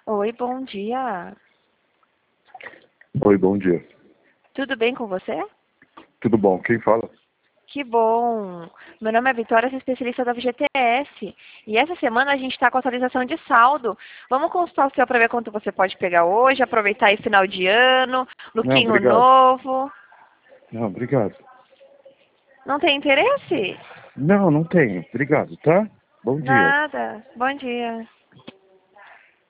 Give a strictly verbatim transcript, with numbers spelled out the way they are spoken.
Oi, bom dia. Oi, bom dia. Tudo bem com você? Tudo bom? Quem fala? Que bom! Meu nome é Vitória, sou especialista da F G T S. E essa semana a gente está com atualização de saldo. Vamos consultar o seu para ver quanto você pode pegar hoje, aproveitar aí final de ano, Não, lookinho obrigado. novo. Não, obrigado. Não tem interesse? Não, não tenho. Obrigado, tá? Bom dia. Nada. Bom dia.